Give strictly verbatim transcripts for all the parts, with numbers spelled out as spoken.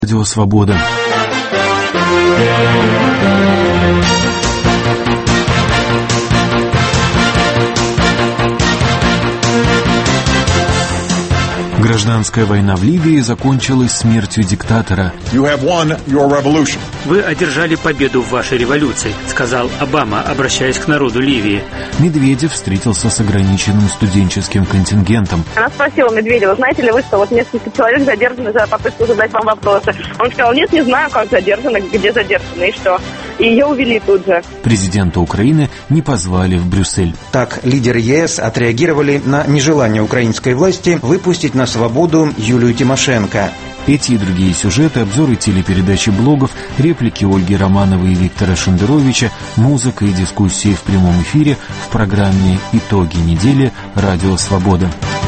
Радио Свобода. Гражданская война в Ливии закончилась смертью диктатора. Вы одержали победу в вашей революции, сказал Обама, обращаясь к народу Ливии. Медведев встретился с ограниченным студенческим контингентом. Она спросила Медведева: знаете ли вы, что вот несколько человек задержаны за попытку задать вам вопросы? Он сказал: нет, не знаю, как задержаны, где задержаны и что. И ее увели тут же. Президента Украины не позвали в Брюссель. Так лидеры ЕС отреагировали на нежелание украинской власти выпустить на свободу Юлию Тимошенко. Эти и другие сюжеты, обзоры телепередачи, блогов, реплики Ольги Романовой и Виктора Шендеровича, музыка и дискуссии в прямом эфире в программе «Итоги недели» Радио Свобода.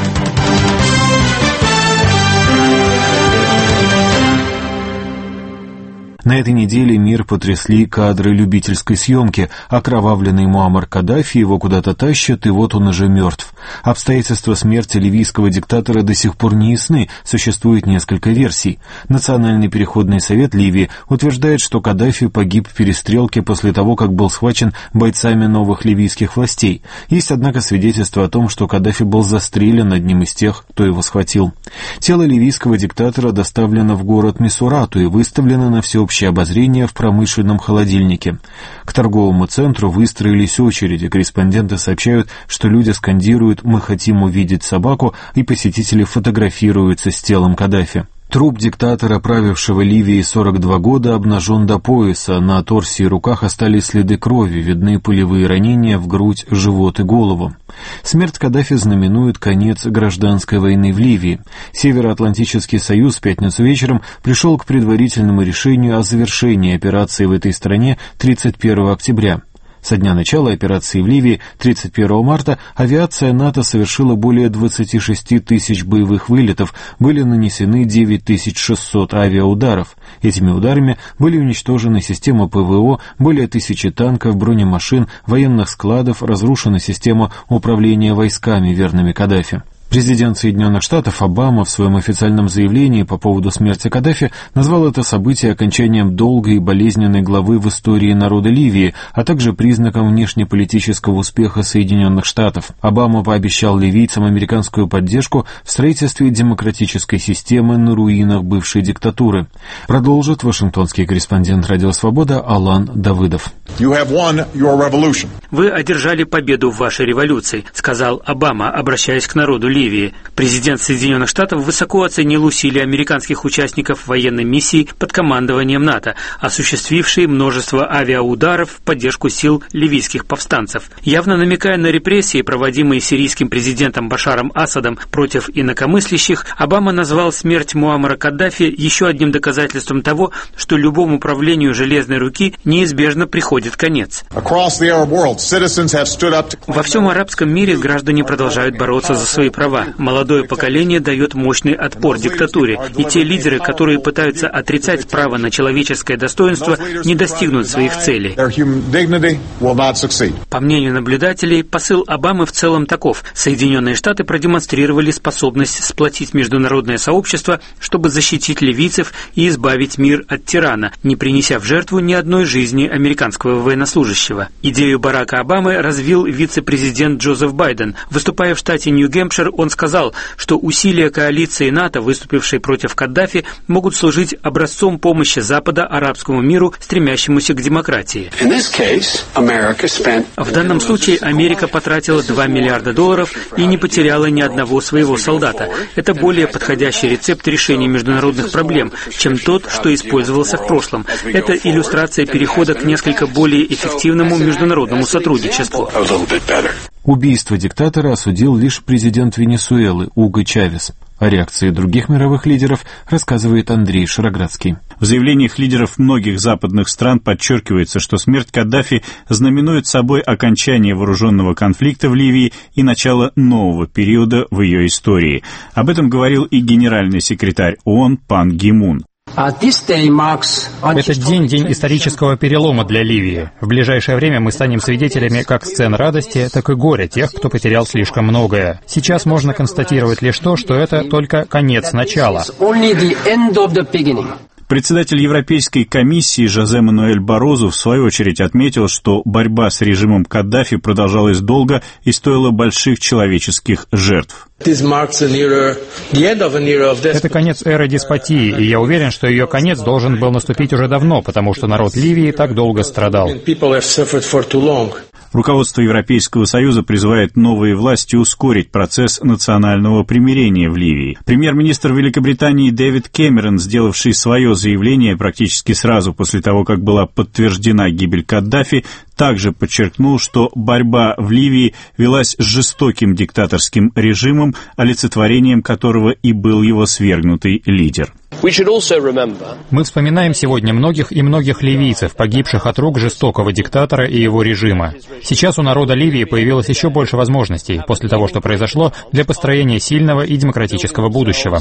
На этой неделе мир потрясли кадры любительской съемки. Окровавленный Муаммар Каддафи, его куда-то тащат, и вот он уже мертв. Обстоятельства смерти ливийского диктатора до сих пор не ясны, существует несколько версий. Национальный переходный совет Ливии утверждает, что Каддафи погиб в перестрелке после того, как был схвачен бойцами новых ливийских властей. Есть, однако, свидетельство о том, что Каддафи был застрелен одним из тех, кто его схватил. Тело ливийского диктатора доставлено в город Мисурату и выставлено на всеобщее обозрение в промышленном холодильнике. К торговому центру выстроились очереди. Корреспонденты сообщают, что люди скандируют «Мы хотим увидеть собаку», и посетители фотографируются с телом Каддафи. Труп диктатора, правившего Ливией сорок два года, обнажен до пояса. На торсе и руках остались следы крови, видны пулевые ранения в грудь, живот и голову. Смерть Каддафи знаменует конец гражданской войны в Ливии. Североатлантический союз в пятницу вечером пришел к предварительному решению о завершении операции в этой стране тридцать первого октября. Со дня начала операции в Ливии тридцать первого марта авиация НАТО совершила более двадцать шесть тысяч боевых вылетов, были нанесены девять тысяч шестьсот авиаударов. Этими ударами были уничтожены система ПВО, более тысячи танков, бронемашин, военных складов, разрушена система управления войсками, верными Каддафи. Президент Соединенных Штатов Обама в своем официальном заявлении по поводу смерти Каддафи назвал это событие окончанием долгой и болезненной главы в истории народа Ливии, а также признаком внешнеполитического успеха Соединенных Штатов. Обама пообещал ливийцам американскую поддержку в строительстве демократической системы на руинах бывшей диктатуры. Продолжит вашингтонский корреспондент Радио Свобода Алан Давыдов. Вы одержали победу в вашей революции, сказал Обама, обращаясь к народу Ливии. Президент Соединенных Штатов высоко оценил усилия американских участников военной миссии под командованием НАТО, осуществившие множество авиаударов в поддержку сил ливийских повстанцев. Явно намекая на репрессии, проводимые сирийским президентом Башаром Асадом против инакомыслящих, Обама назвал смерть Муаммара Каддафи еще одним доказательством того, что любому правлению железной руки неизбежно приходит конец. Во всем арабском мире граждане продолжают бороться за свои права. Молодое поколение дает мощный отпор диктатуре, и те лидеры, которые пытаются отрицать право на человеческое достоинство, не достигнут своих целей. По мнению наблюдателей, посыл Обамы в целом таков: Соединенные Штаты продемонстрировали способность сплотить международное сообщество, чтобы защитить ливийцев и избавить мир от тирана, не принеся в жертву ни одной жизни американского военнослужащего. Идею Барака Обамы развил вице-президент Джозеф Байден. Выступая в штате Нью-Гэмпшир, он сказал, что усилия коалиции НАТО, выступившей против Каддафи, могут служить образцом помощи Запада арабскому миру, стремящемуся к демократии. В данном случае Америка потратила два миллиарда долларов и не потеряла ни одного своего солдата. Это более подходящий рецепт решения международных проблем, чем тот, что использовался в прошлом. Это иллюстрация перехода к несколько более эффективному международному сотрудничеству. Убийство диктатора осудил лишь президент Венесуэлы Уго Чавес. О реакции других мировых лидеров рассказывает Андрей Шароградский. В заявлениях лидеров многих западных стран подчеркивается, что смерть Каддафи знаменует собой окончание вооруженного конфликта в Ливии и начало нового периода в ее истории. Об этом говорил и генеральный секретарь ООН Пан Ги Мун. Этот день – день исторического перелома для Ливии. В ближайшее время мы станем свидетелями как сцен радости, так и горя тех, кто потерял слишком многое. Сейчас можно констатировать лишь то, что это только конец начала. Председатель Европейской комиссии Жозе Мануэль Барозу в свою очередь отметил, что борьба с режимом Каддафи продолжалась долго и стоила больших человеческих жертв. Это конец эры деспотии, и я уверен, что ее конец должен был наступить уже давно, потому что народ Ливии так долго страдал. Руководство Европейского Союза призывает новые власти ускорить процесс национального примирения в Ливии. Премьер-министр Великобритании Дэвид Кэмерон, сделавший свое заявление практически сразу после того, как была подтверждена гибель Каддафи, также подчеркнул, что борьба в Ливии велась с жестоким диктаторским режимом, олицетворением которого и был его свергнутый лидер. Мы вспоминаем сегодня многих и многих ливийцев, погибших от рук жестокого диктатора и его режима. Сейчас у народа Ливии появилось еще больше возможностей, после того, что произошло, для построения сильного и демократического будущего.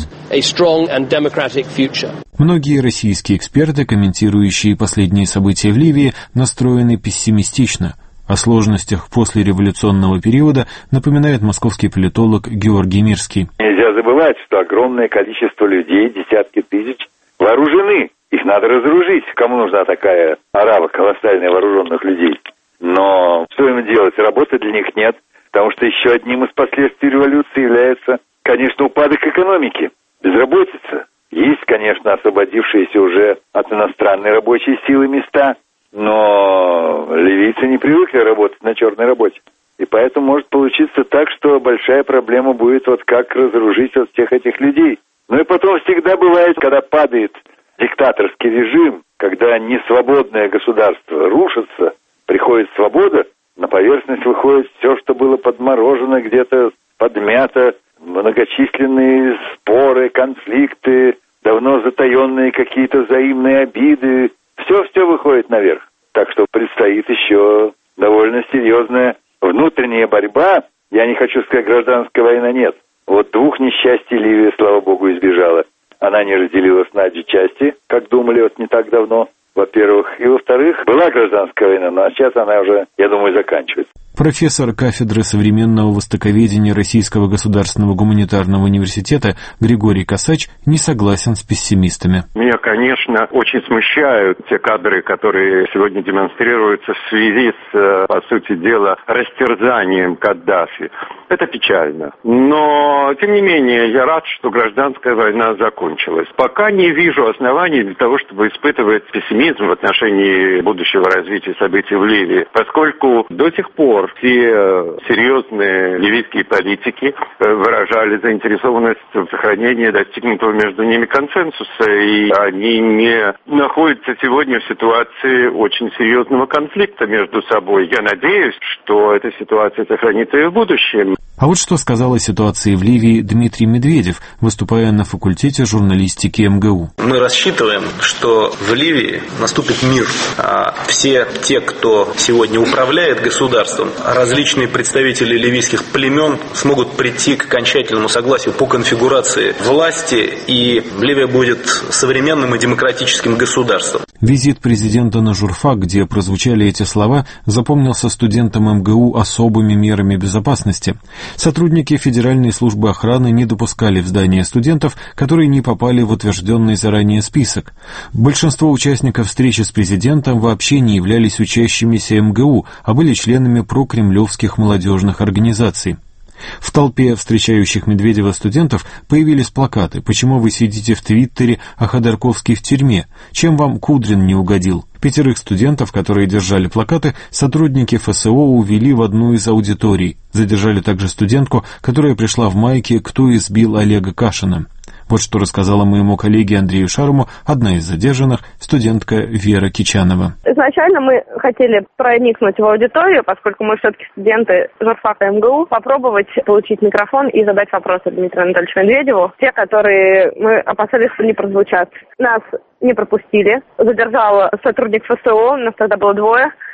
Многие российские эксперты, комментирующие последние события в Ливии, настроены пессимистично. О сложностях послереволюционного периода напоминает московский политолог Георгий Мирский. Нельзя забывать, что огромное количество людей, десятки тысяч, вооружены. Их надо разоружить. Кому нужна такая орава колоссальная вооруженных людей? Но что им делать? Работы для них нет. Потому что еще одним из последствий революции является, конечно, упадок экономики, безработица. Есть, конечно, освободившиеся уже от иностранной рабочей силы места, но ливийцы не привыкли работать на черной работе. И поэтому может получиться так, что большая проблема будет вот как разоружить вот всех этих людей. Ну и потом всегда бывает, когда падает диктаторский режим, когда несвободное государство рушится, приходит свобода, на поверхность выходит все, что было подморожено, где-то подмято, многочисленные споры, конфликты, давно затаенные какие-то взаимные обиды. Все-все выходит наверх. Так что предстоит еще довольно серьезная внутренняя борьба. Я не хочу сказать, гражданской войны нет. Вот двух несчастий Ливия, слава богу, избежала. Она не разделилась на две части, как думали вот не так давно, во-первых. И во-вторых, была гражданская война, но сейчас она уже, я думаю, заканчивается. Профессор кафедры современного востоковедения Российского государственного гуманитарного университета Григорий Косач не согласен с пессимистами. Меня, конечно, очень смущают те кадры, которые сегодня демонстрируются в связи с, по сути дела, растерзанием Каддафи. Это печально. Но, тем не менее, я рад, что гражданская война закончилась. Пока не вижу оснований для того, чтобы испытывать пессимизм в отношении будущего развития событий в Ливии, поскольку до сих пор все серьезные ливийские политики выражали заинтересованность в сохранении достигнутого между ними консенсуса, и они не находятся сегодня в ситуации очень серьезного конфликта между собой. Я надеюсь, что эта ситуация сохранится и в будущем. А вот что сказал о ситуации в Ливии Дмитрий Медведев, выступая на факультете журналистики эм гэ у. Мы рассчитываем, что в Ливии наступит мир. А все те, кто сегодня управляет государством, различные представители ливийских племен смогут прийти к окончательному согласию по конфигурации власти, и Ливия будет современным и демократическим государством. Визит президента на журфак, где прозвучали эти слова, запомнился студентам эм гэ у особыми мерами безопасности. Сотрудники Федеральной службы охраны не допускали в здание студентов, которые не попали в утвержденный заранее список. Большинство участников встречи с президентом вообще не являлись учащимися эм гэ у, а были членами прокремлевских молодежных организаций. В толпе встречающих Медведева студентов появились плакаты «Почему вы сидите в Твиттере, а Ходорковский в тюрьме? Чем вам Кудрин не угодил?». Пятерых студентов, которые держали плакаты, сотрудники эф эс о увели в одну из аудиторий. Задержали также студентку, которая пришла в майке «Кто избил Олега Кашина?». Вот что рассказала моему коллеге Андрею Шарму одна из задержанных, студентка Вера Кичанова. Изначально мы хотели проникнуть в аудиторию, поскольку мы все-таки студенты журфака эм гэ у, попробовать получить микрофон и задать вопросы Дмитрию Анатольевичу Медведеву. Те, которые мы опасались, что не прозвучат. Нас не пропустили. Задержал сотрудник эф эс о, нас тогда было двое.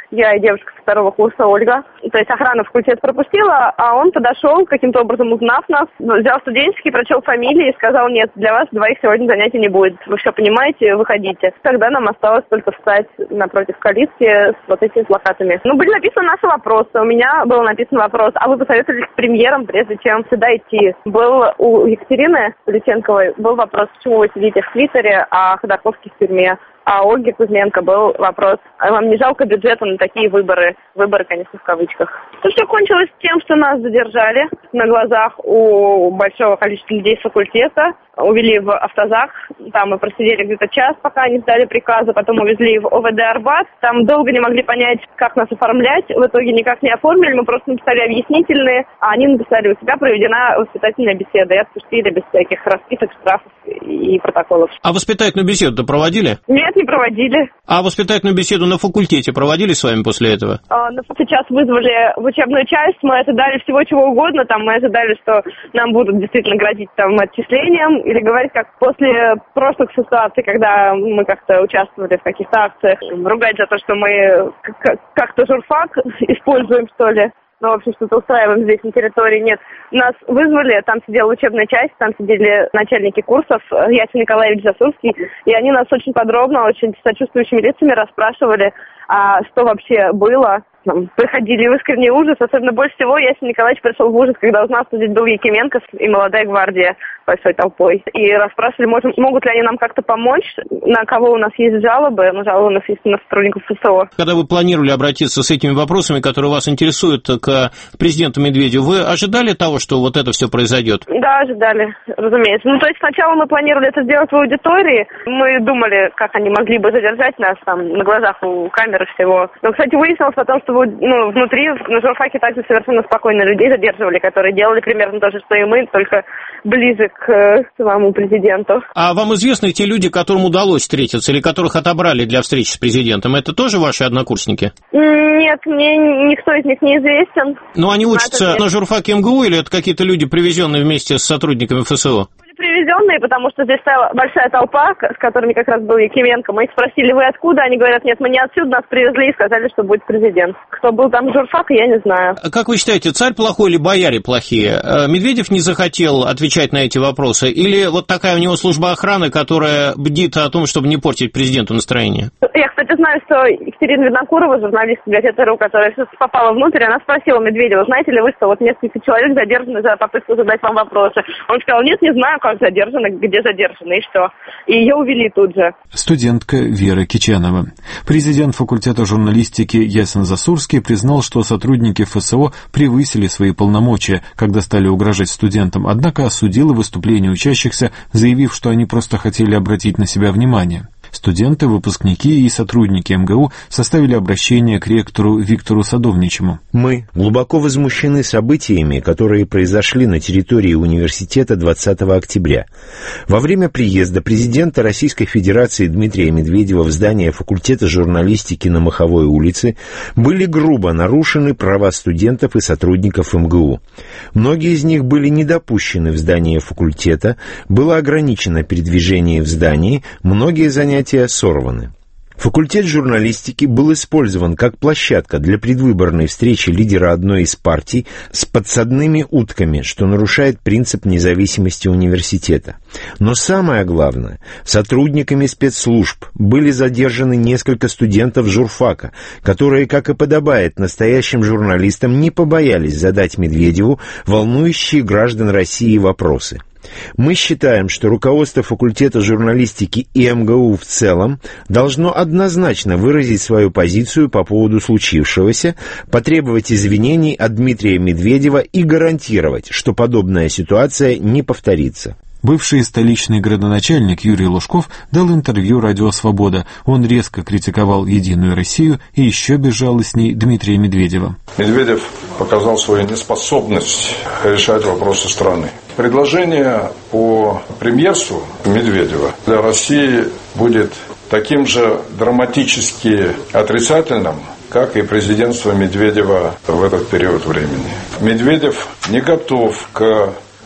я и девушка со второго курса, Ольга. То есть охрана факультет пропустила, а он подошел, каким-то образом узнав нас, взял студенческий, прочел фамилии и сказал: нет, для вас двоих сегодня занятий не будет. Вы все понимаете, выходите. Тогда нам осталось только встать напротив калитки с вот этими плакатами. Ну, были написаны наши вопросы. У меня был написан вопрос: а вы посоветовались с премьером, прежде чем сюда идти? Был у Екатерины Личенковой был вопрос: почему вы сидите в Твиттере, а Ходорковский в тюрьме? А у Ольги Кузьменко был вопрос: а вам не жалко бюджета на такие выборы? Выборы, конечно, в кавычках. То, что кончилось тем, что нас задержали на глазах у большого количества людей с факультета, увели в автозак, там мы просидели где-то час, пока они сдали приказы, потом увезли в ОВД Арбат, там долго не могли понять, как нас оформлять, в итоге никак не оформили, мы просто написали объяснительные, а они написали: у тебя проведена воспитательная беседа, и отпустили без всяких расписок, штрафов и протоколов. А воспитательную беседу-то проводили? Нет, не проводили. А воспитательную беседу на факультете проводили с вами после этого? А, ну, сейчас вызвали в учебную часть, мы ожидали всего чего угодно, там мы ожидали, что нам будут действительно грозить там отчислением, или говорить, как после прошлых ситуаций, когда мы как-то участвовали в каких-то акциях, ругать за то, что мы как-то журфак используем, что ли. Ну, в общем, что-то устраиваем здесь на территории. Нет, нас вызвали, там сидела учебная часть, там сидели начальники курсов, Ясен Николаевич Засурский, и они нас очень подробно, очень сочувствующими лицами расспрашивали, а что вообще было. Там приходили в искренний ужас, особенно больше всего Ясен Николаевич пришел в ужас, когда узнал, что здесь был Якименко и молодая гвардия большой толпой. И расспрашивали, можем, могут ли они нам как-то помочь, на кого у нас есть жалобы, ну, жалобы у нас есть на сотрудников ФСО. Когда вы планировали обратиться с этими вопросами, которые вас интересуют, к президенту Медведеву, вы ожидали того, что вот это все произойдет? Да, ожидали, разумеется. Ну, то есть сначала мы планировали это сделать в аудитории, мы думали, как они могли бы задержать нас там на глазах у камеры всего. Но, кстати, выяснилось потом, что ну, внутри, на журфаке также совершенно спокойно людей задерживали, которые делали примерно то же, что и мы, только ближе к э, самому президенту. А вам известны те люди, которым удалось встретиться или которых отобрали для встречи с президентом? Это тоже ваши однокурсники? Нет, мне никто из них не известен. Но они учатся на журфаке МГУ или это какие-то люди, привезенные вместе с сотрудниками ФСО? Привезенные, потому что здесь стояла большая толпа, с которыми как раз был Якименко. Мы их спросили: вы откуда? Они говорят: нет, мы не отсюда, нас привезли и сказали, что будет президент. Кто был там журфак, я не знаю. Как вы считаете, царь плохой или бояре плохие? Медведев не захотел отвечать на эти вопросы? Или вот такая у него служба охраны, которая бдит о том, чтобы не портить президенту настроение? Я, кстати, знаю, что Екатерина Виднокурова, журналист газеты РУ, которая попала внутрь, она спросила Медведева: знаете ли вы, что вот несколько человек задержаны за попытку задать вам вопросы? Он сказал: нет, не знаю, как задержаны, где задержаны и что. И ее увели тут же. Студентка Вера Кичанова. Президент факультета журналистики Ясен Засурский признал, что сотрудники ФСО превысили свои полномочия, когда стали угрожать студентам, однако осудил выступление учащихся, заявив, что они просто хотели обратить на себя внимание. Студенты, выпускники и сотрудники МГУ составили обращение к ректору Виктору Садовничему. Мы глубоко возмущены событиями, которые произошли на территории университета двадцатого октября. Во время приезда президента Российской Федерации Дмитрия Медведева в здание факультета журналистики на Маховой улице были грубо нарушены права студентов и сотрудников МГУ. Многие из них были не допущены в здание факультета, было ограничено передвижение в здании, многие занятия сорваны. Факультет журналистики был использован как площадка для предвыборной встречи лидера одной из партий с подсадными утками, что нарушает принцип независимости университета. Но самое главное, сотрудниками спецслужб были задержаны несколько студентов журфака, которые, как и подобает настоящим журналистам, не побоялись задать Медведеву волнующие граждан России вопросы. Мы считаем, что руководство факультета журналистики и МГУ в целом должно однозначно выразить свою позицию по поводу случившегося, потребовать извинений от Дмитрия Медведева и гарантировать, что подобная ситуация не повторится. Бывший столичный градоначальник Юрий Лужков дал интервью «Радио Свобода». Он резко критиковал «Единую Россию» и еще безжалостней Дмитрия Медведева. Медведев показал свою неспособность решать вопросы страны. Предложение по премьерству Медведева для России будет таким же драматически отрицательным, как и президентство Медведева в этот период времени. Медведев не готов к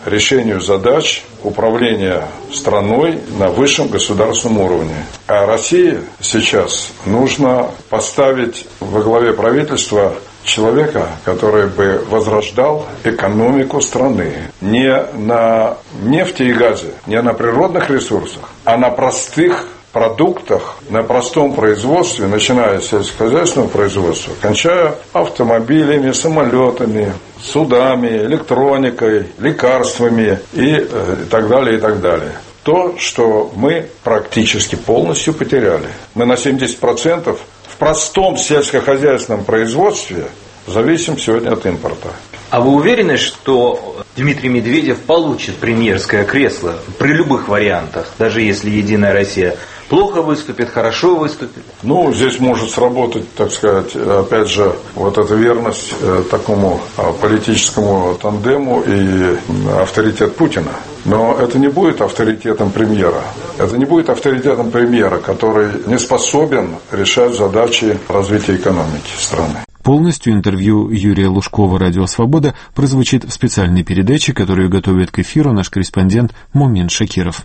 решению задач управления страной на высшем государственном уровне. А России сейчас нужно поставить во главе правительства человека, который бы возрождал экономику страны не на нефти и газе, не на природных ресурсах, а на простых продуктах, на простом производстве, начиная с сельскохозяйственного производства, кончая автомобилями, самолетами, судами, электроникой, лекарствами и, и так далее, и так далее. То, что мы практически полностью потеряли. Мы на семьдесят процентов в простом сельскохозяйственном производстве зависим сегодня от импорта. А вы уверены, что Дмитрий Медведев получит премьерское кресло при любых вариантах, даже если «Единая Россия» плохо выступит, хорошо выступит? Ну, здесь может сработать, так сказать, опять же, вот эта верность э, такому э, политическому тандему и авторитет Путина. Но это не будет авторитетом премьера. Это не будет авторитетом премьера, который не способен решать задачи развития экономики страны. Полностью интервью Юрия Лужкова «Радио Свобода» прозвучит в специальной передаче, которую готовит к эфиру наш корреспондент Мумин Шакиров.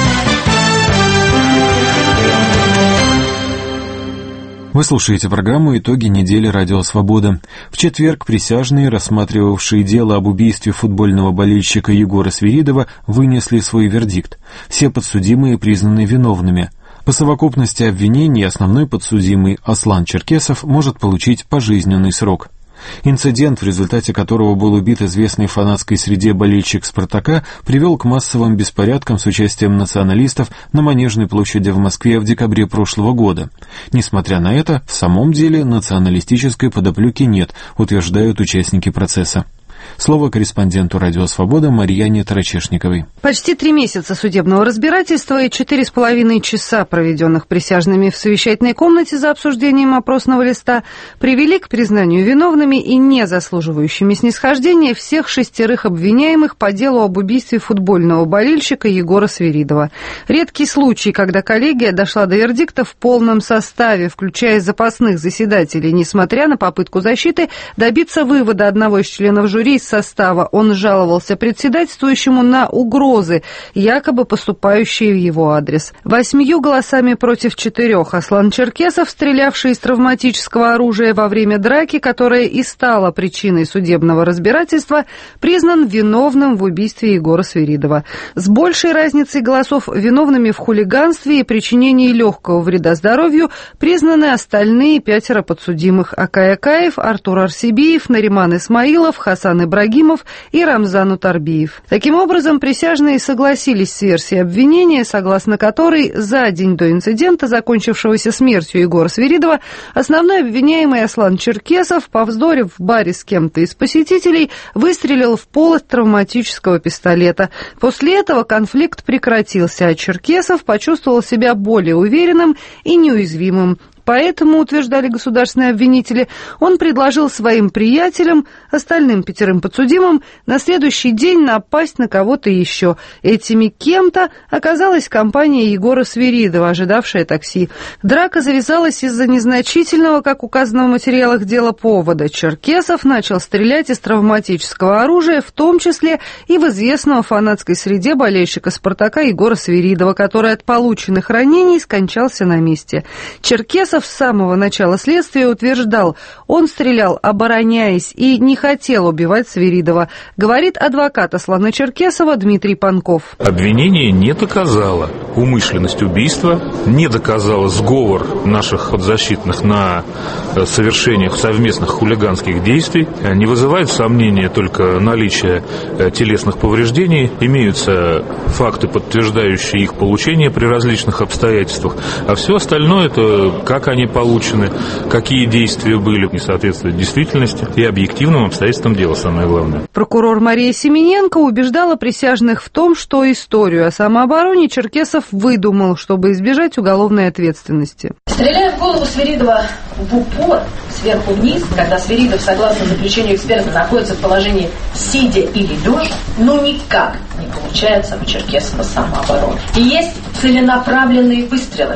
Вы слушаете программу «Итоги недели. Радио Свобода». В четверг присяжные, рассматривавшие дело об убийстве футбольного болельщика Егора Свиридова, вынесли свой вердикт. Все подсудимые признаны виновными. По совокупности обвинений основной подсудимый Аслан Черкесов может получить пожизненный срок. Инцидент, в результате которого был убит известный в фанатской среде болельщик «Спартака», привел к массовым беспорядкам с участием националистов на Манежной площади в Москве в декабре прошлого года. Несмотря на это, в самом деле националистической подоплеки нет, утверждают участники процесса. Слово корреспонденту «Радио Свобода» Марьяне Тарачешниковой. Почти три месяца судебного разбирательства и четыре с половиной часа, проведенных присяжными в совещательной комнате за обсуждением опросного листа, привели к признанию виновными и не заслуживающими снисхождения всех шестерых обвиняемых по делу об убийстве футбольного болельщика Егора Свиридова. Редкий случай, когда коллегия дошла до вердикта в полном составе, включая запасных заседателей, несмотря на попытку защиты добиться вывода одного из членов жюри из состава. Он жаловался председательствующему на угрозы, якобы поступающие в его адрес. Восьмью голосами против четырех Аслан Черкесов, стрелявший из травматического оружия во время драки, которая и стала причиной судебного разбирательства, признан виновным в убийстве Егора Свиридова. С большей разницей голосов виновными в хулиганстве и причинении легкого вреда здоровью признаны остальные пятеро подсудимых: Акай Акаев, Артур Арсебиев, Нариман Исмаилов, Хасан Ибрагимов и Рамзан Утарбиев. Таким образом, присяжные согласились с версией обвинения, согласно которой за день до инцидента, закончившегося смертью Егора Свиридова, основной обвиняемый Аслан Черкесов, повздорив в баре с кем-то из посетителей, выстрелил в полость травматического пистолета. После этого конфликт прекратился, а Черкесов почувствовал себя более уверенным и неуязвимым. Поэтому, утверждали государственные обвинители, он предложил своим приятелям, остальным пятерым подсудимым, на следующий день напасть на кого-то еще. Этими кем-то оказалась компания Егора Свиридова, ожидавшая такси. Драка завязалась из-за незначительного, как указано в материалах дела, повода. Черкесов начал стрелять из травматического оружия, в том числе и в известного в фанатской среде болельщика «Спартака» Егора Свиридова, который от полученных ранений скончался на месте. Черкесов с самого начала следствия утверждал, он стрелял, обороняясь, и не хотел убивать Свиридова, говорит адвокат Аслана Черкесова Дмитрий Панков. Обвинение не доказало умышленность убийства, не доказало сговор наших подзащитных на совершениях совместных хулиганских действий, не вызывает сомнения только наличие телесных повреждений, имеются факты, подтверждающие их получение при различных обстоятельствах, а все остальное это как они получены, какие действия были, не соответствуют действительности и объективным обстоятельствам дела, самое главное. Прокурор Мария Семененко убеждала присяжных в том, что историю о самообороне Черкесов выдумал, чтобы избежать уголовной ответственности. Стреляя в голову Свиридова в упор, сверху вниз, когда Свиридов, согласно заключению эксперта, находится в положении сидя или лежа, ну никак не получается у Черкесова самообороны. И есть целенаправленные выстрелы. В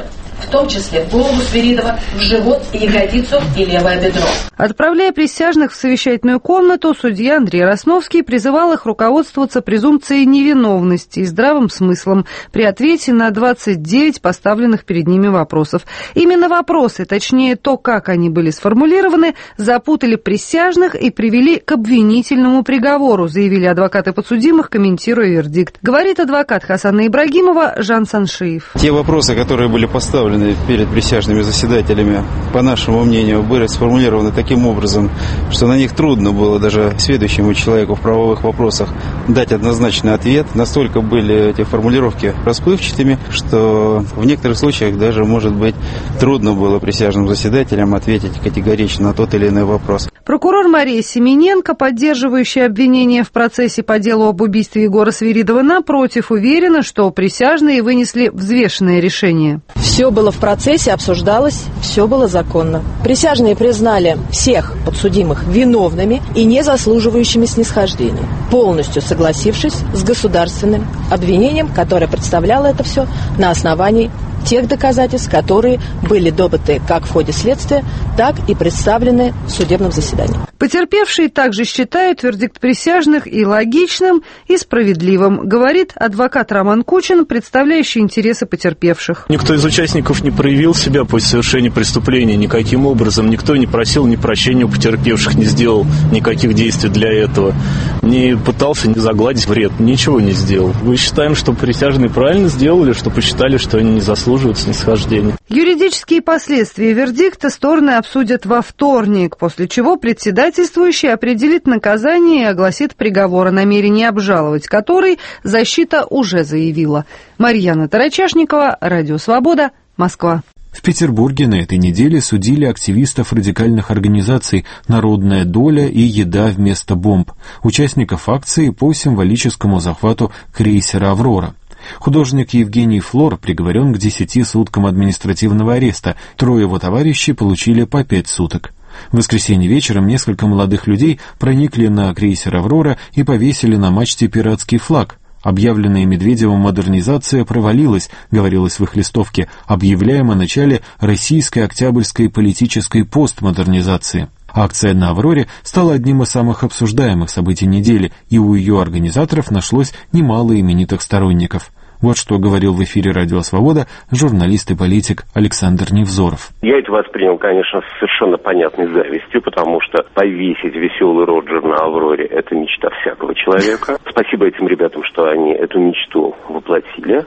в том числе в голову Свиридова, в живот, ягодицу и левое бедро. Отправляя присяжных в совещательную комнату, судья Андрей Росновский призывал их руководствоваться презумпцией невиновности и здравым смыслом при ответе на двадцать девять поставленных перед ними вопросов. Именно вопросы, точнее то, как они были сформулированы, запутали присяжных и привели к обвинительному приговору, заявили адвокаты подсудимых, комментируя вердикт. Говорит адвокат Хасана Ибрагимова Жан Саншиев. Те вопросы, которые были поставлены перед присяжными заседателями, по нашему мнению, были сформулированы таким образом, что на них трудно было даже сведущему человеку в правовых вопросах дать однозначный ответ. Настолько были эти формулировки расплывчатыми, что в некоторых случаях даже, может быть, трудно было присяжным заседателям ответить категорично на тот или иной вопрос. Прокурор Мария Семененко, поддерживающая обвинение в процессе по делу об убийстве Егора Свиридова, напротив, уверена, что присяжные вынесли взвешенное решение. Все было в процессе, обсуждалось, все было законно. Присяжные признали всех подсудимых виновными и не заслуживающими снисхождения, полностью согласившись с государственным обвинением, которое представляло это все на основании тех доказательств, которые были добыты как в ходе следствия, так и представлены в судебном заседании. Потерпевшие также считают вердикт присяжных и логичным, и справедливым, говорит адвокат Роман Кучин, представляющий интересы потерпевших. Никто из участников не проявил себя после совершения преступления никаким образом. Никто не просил ни прощения у потерпевших, не сделал никаких действий для этого. Не пытался не загладить вред, ничего не сделал. Мы считаем, что присяжные правильно сделали, что посчитали, что они не заслуживают снисхождения. Юридические последствия вердикта стороны обсудят во вторник, после чего председательствующий определит наказание и огласит приговор, о намерении обжаловать который защита уже заявила. Марьяна Тарачашникова, Радио Свобода, Москва. В Петербурге на этой неделе судили активистов радикальных организаций «Народная доля» и «Еда вместо бомб», участников акции по символическому захвату крейсера «Аврора». Художник Евгений Флор приговорен к десяти суткам административного ареста, трое его товарищей получили по пять суток. В воскресенье вечером несколько молодых людей проникли на крейсер «Аврора» и повесили на мачте пиратский флаг. Объявленная Медведевым модернизация провалилась, говорилось в их листовке, объявляем о начале российской октябрьской политической постмодернизации. Акция на «Авроре» стала одним из самых обсуждаемых событий недели, и у ее организаторов нашлось немало именитых сторонников. Вот что говорил в эфире «Радио Свобода» журналист и политик Александр Невзоров. Я это воспринял, конечно, с совершенно понятной завистью, потому что повесить веселый Роджер на «Авроре» — это мечта всякого человека. Спасибо этим ребятам, что они эту мечту воплотили,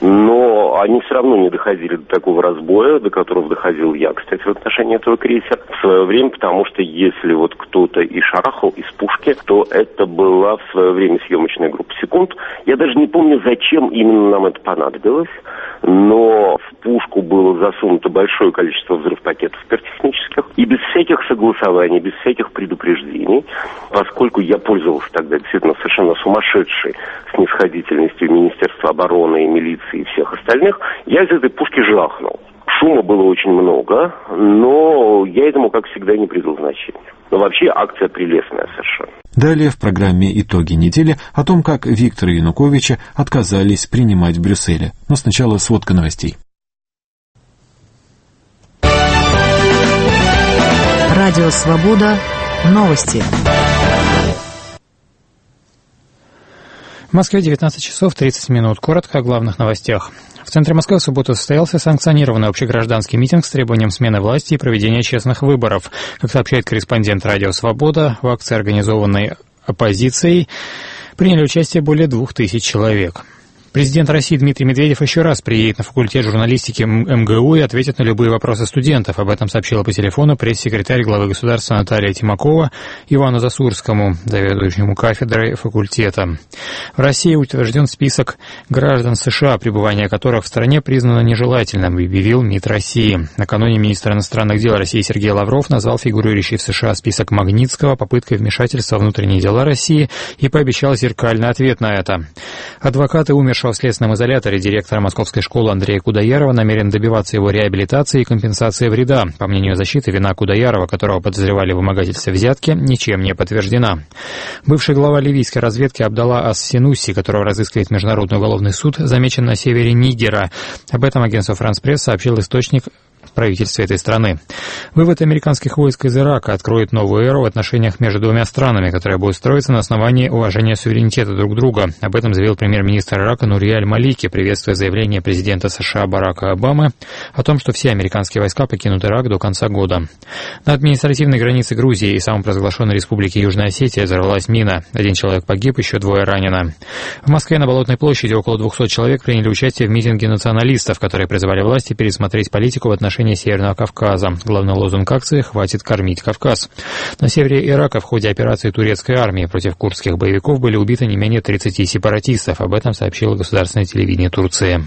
но они все равно не доходили до такого разбоя, до которого доходил я, кстати, в отношении этого крейсера в свое время, потому что если вот кто-то и шарахал из пушки, то это была в свое время съемочная группа «Секунд». Я даже не помню, зачем именно нам это понадобилось, но в пушку было засунуто большое количество взрывпакетов пиротехнических, и без всяких согласований, без всяких предупреждений, поскольку я пользовался тогда действительно совершенно сумасшедшей снисходительностью Министерства обороны, и милиции, и всех остальных, я из этой пушки жахнул. Шума было очень много, но я этому, как всегда, не придал значения. Но вообще акция прелестная совершенно. Далее в программе «Итоги недели» о том, как Виктора Януковича отказались принимать в Брюсселе. Но сначала сводка новостей. Радио «Свобода». Новости. В Москве девятнадцать часов тридцать минут. Коротко о главных новостях. В центре Москвы в субботу состоялся санкционированный общегражданский митинг с требованием смены власти и проведения честных выборов. Как сообщает корреспондент «Радио Свобода», в акции, организованной оппозицией, приняли участие более двух тысяч человек. Президент России Дмитрий Медведев еще раз приедет на факультет журналистики МГУ и ответит на любые вопросы студентов. Об этом сообщила по телефону пресс-секретарь главы государства Наталья Тимакова Ивану Засурскому, заведующему кафедрой факультета. В России утвержден список граждан США, пребывание которых в стране признано нежелательным, объявил МИД России. Накануне министр иностранных дел России Сергей Лавров назвал фигурирующий в США список Магнитского попыткой вмешательства в внутренние дела России и пообещал зеркальный ответ на это. Адвокаты умершего сидевшего в следственном изоляторе директора Московской школы Андрея Кудоярова намерен добиваться его реабилитации и компенсации вреда. По мнению защиты, вина Кудоярова, которого подозревали в вымогательстве взятки, ничем не подтверждена. Бывший глава ливийской разведки Абдалла ас-Синуси, которого разыскивает Международный уголовный суд, замечен на севере Нигера. Об этом агентство «Франс Пресс» сообщил источник в правительстве этой страны. Вывод американских войск из Ирака откроет новую эру в отношениях между двумя странами, которая будет строиться на основании уважения суверенитета друг друга. Об этом заявил премьер-министр Ирака Нури аль-Малики, приветствуя заявление президента США Барака Обамы о том, что все американские войска покинут Ирак до конца года. На административной границе Грузии и самопровозглашенной республики Южная Осетия взорвалась мина. Один человек погиб, еще двое ранено. В Москве на Болотной площади около двухсот человек приняли участие в митинге националистов, которые призывали власти пересмотреть политику в отношении Северного Кавказа. Главный лозунг акции «Хватит кормить Кавказ». На севере Ирака в ходе операции турецкой армии против курдских боевиков были убиты не менее тридцати сепаратистов. Об этом сообщило государственное телевидение Турции.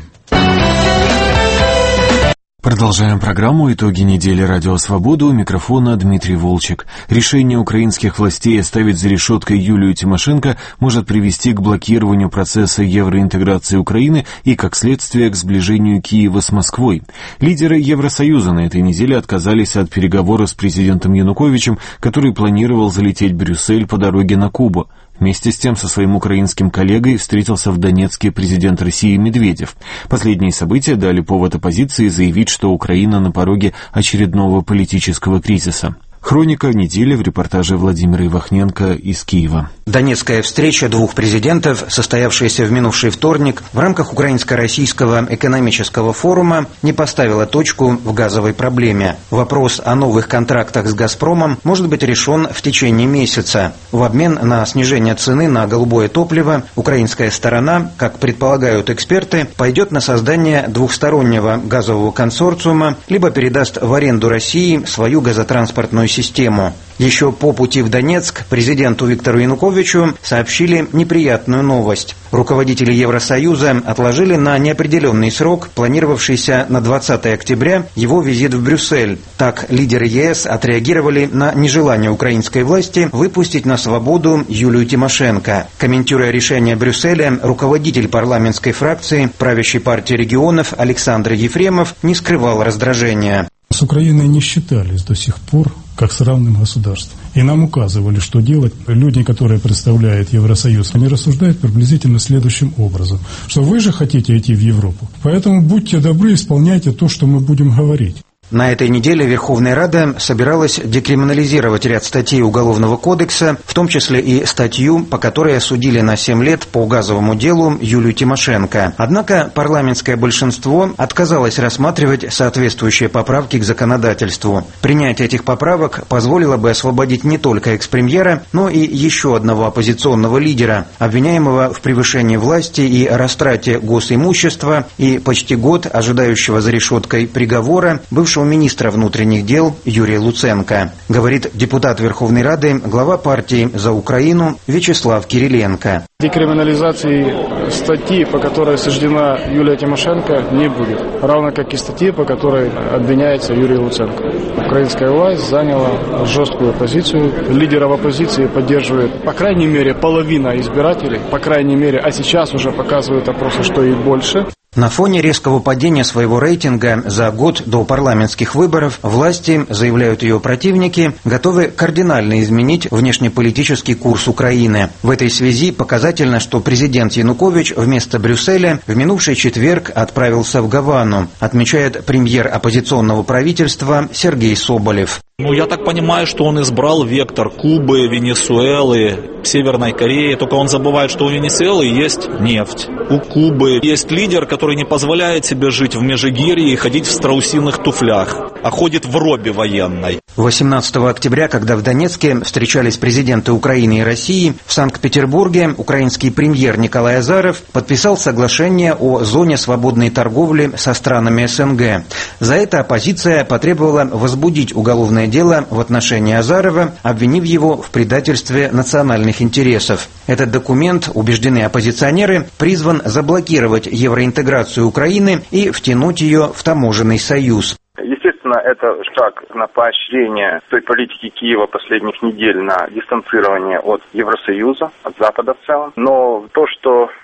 Продолжаем программу «Итоги недели. Радио Свобода». У микрофона Дмитрий Волчек. Решение украинских властей оставить за решеткой Юлию Тимошенко может привести к блокированию процесса евроинтеграции Украины и, как следствие, к сближению Киева с Москвой. Лидеры Евросоюза на этой неделе отказались от переговоров с президентом Януковичем, который планировал залететь в Брюссель по дороге на Кубу. Вместе с тем со своим украинским коллегой встретился в Донецке президент России Медведев. Последние события дали повод оппозиции заявить, что Украина на пороге очередного политического кризиса. Хроника недели в репортаже Владимира Ивахненко из Киева. Донецкая встреча двух президентов, состоявшаяся в минувший вторник в рамках Украинско-Российского экономического форума, не поставила точку в газовой проблеме. Вопрос о новых контрактах с «Газпромом» может быть решен в течение месяца. В обмен на снижение цены на голубое топливо украинская сторона, как предполагают эксперты, пойдет на создание двухстороннего газового консорциума, либо передаст в аренду России свою газотранспортную систему. Еще по пути в Донецк президенту Виктору Януковичу сообщили неприятную новость. Руководители Евросоюза отложили на неопределенный срок планировавшийся на двадцатое октября его визит в Брюссель. Так лидеры ЕС отреагировали на нежелание украинской власти выпустить на свободу Юлию Тимошенко. Комментируя решение Брюсселя, руководитель парламентской фракции правящей партии регионов Александр Ефремов не скрывал раздражения. С Украиной не считались до сих пор как с равным государством. И нам указывали, что делать. Люди, которые представляют Евросоюз, они рассуждают приблизительно следующим образом, что вы же хотите идти в Европу, поэтому будьте добры, исполняйте то, что мы будем говорить. На этой неделе Верховная Рада собиралась декриминализировать ряд статей Уголовного кодекса, в том числе и статью, по которой осудили на семь лет по газовому делу Юлию Тимошенко. Однако парламентское большинство отказалось рассматривать соответствующие поправки к законодательству. Принятие этих поправок позволило бы освободить не только экс-премьера, но и еще одного оппозиционного лидера, обвиняемого в превышении власти и растрате госимущества, и почти год ожидающего за решеткой приговора бывшего министра внутренних дел Юрия Луценко, говорит депутат Верховной Рады, глава партии «За Украину» Вячеслав Кириленко. Декриминализации статьи, по которой осуждена Юлия Тимошенко, не будет. Равно как и статьи, по которой обвиняется Юрий Луценко. Украинская власть заняла жесткую позицию. Лидеров оппозиции поддерживает, по крайней мере, половина избирателей. По крайней мере, а сейчас уже показывают опросы, что и больше. На фоне резкого падения своего рейтинга за год до парламентских выборов власти, заявляют ее противники, готовы кардинально изменить внешнеполитический курс Украины. В этой связи показательно, что президент Янукович вместо Брюсселя в минувший четверг отправился в Гавану, отмечает премьер оппозиционного правительства Сергей Соболев. Ну, я так понимаю, что он избрал вектор Кубы, Венесуэлы, Северной Кореи. Только он забывает, что у Венесуэлы есть нефть. У Кубы есть лидер, который не позволяет себе жить в Межигирье и ходить в страусиных туфлях, а ходит в робе военной. восемнадцатого октября, когда в Донецке встречались президенты Украины и России, в Санкт-Петербурге украинский премьер Николай Азаров подписал соглашение о зоне свободной торговли со странами СНГ. За это оппозиция потребовала возбудить уголовное дело в отношении Азарова, обвинив его в предательстве национальных интересов. Этот документ, убеждены оппозиционеры, призван заблокировать евроинтеграцию Украины и втянуть ее в таможенный союз. Естественно, это шаг на поощрение той политики Киева последних недель на дистанцирование от Евросоюза, от Запада в целом. Но то, что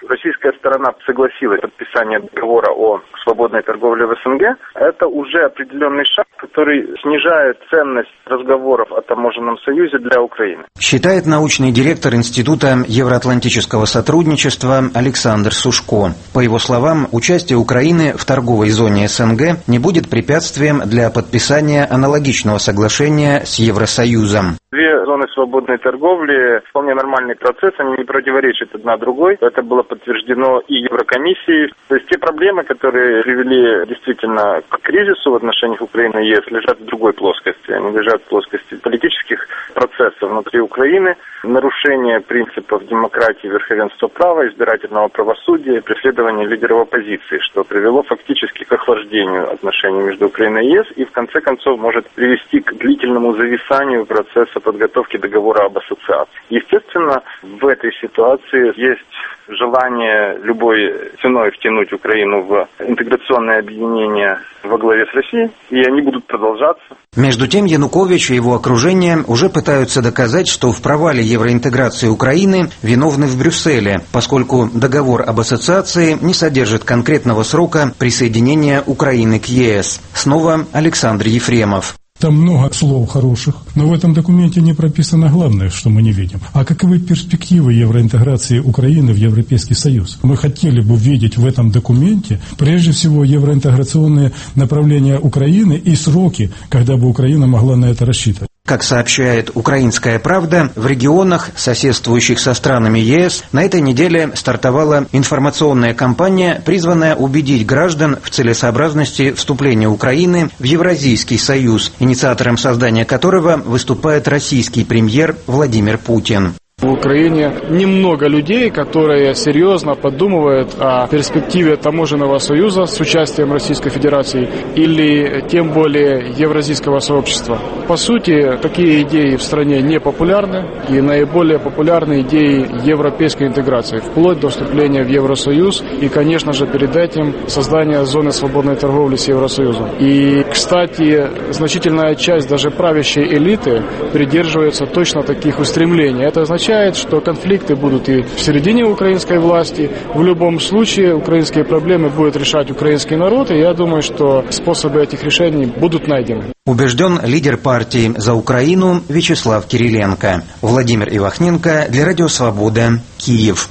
российская сторона согласилась на подписание договора о свободной торговле в СНГ, это уже определенный шаг, который снижает ценность разговоров о таможенном союзе для Украины. Считает научный директор Института евроатлантического сотрудничества Александр Сушко. По его словам, участие Украины в торговой зоне СНГ не будет препятствием для подписания аналогичного соглашения с Евросоюзом. Две зоны свободной торговли – вполне нормальный процесс, они не противоречат одна другой. Это было подтверждено и Еврокомиссией. То есть те проблемы, которые привели действительно к кризису в отношениях Украины и ЕС, лежат в другой плоскости. Они лежат в плоскости политических процессов внутри Украины, нарушение принципов демократии, верховенства права, избирательного правосудия, преследование лидеров оппозиции, что привело фактически к охлаждению отношений между Украиной и ЕС и в конце концов может привести к длительному зависанию процесса подготовки договора об ассоциации. Естественно, в этой ситуации есть желание любой ценой втянуть Украину в интеграционное объединение во главе с Россией, и они будут продолжаться. Между тем, Янукович и его окружение уже пытаются доказать, что в провале евроинтеграции Украины виновны в Брюсселе, поскольку договор об ассоциации не содержит конкретного срока присоединения Украины к ЕС. Снова Александр Ефремов. Там много слов хороших, но в этом документе не прописано главное, что мы не видим. А каковы перспективы евроинтеграции Украины в Европейский Союз? Мы хотели бы видеть в этом документе, прежде всего, евроинтеграционные направления Украины и сроки, когда бы Украина могла на это рассчитывать. Как сообщает «Украинская правда», в регионах, соседствующих со странами ЕС, на этой неделе стартовала информационная кампания, призванная убедить граждан в целесообразности вступления Украины в Евразийский союз, инициатором создания которого выступает российский премьер Владимир Путин. В Украине немного людей, которые серьезно подумывают о перспективе таможенного союза с участием Российской Федерации или тем более Евразийского сообщества. По сути, такие идеи в стране не популярны, и наиболее популярны идеи европейской интеграции, вплоть до вступления в Евросоюз и, конечно же, перед этим создания зоны свободной торговли с Евросоюзом. И, кстати, значительная часть даже правящей элиты придерживается точно таких устремлений. Это означает, что конфликты будут и в середине украинской власти. В любом случае украинские проблемы будет решать украинский народ, и я думаю, что способы этих решений будут найдены. Убежден лидер партии «За Украину» Вячеслав Кириленко. Владимир Ивахненко для Радио Свобода, Киев.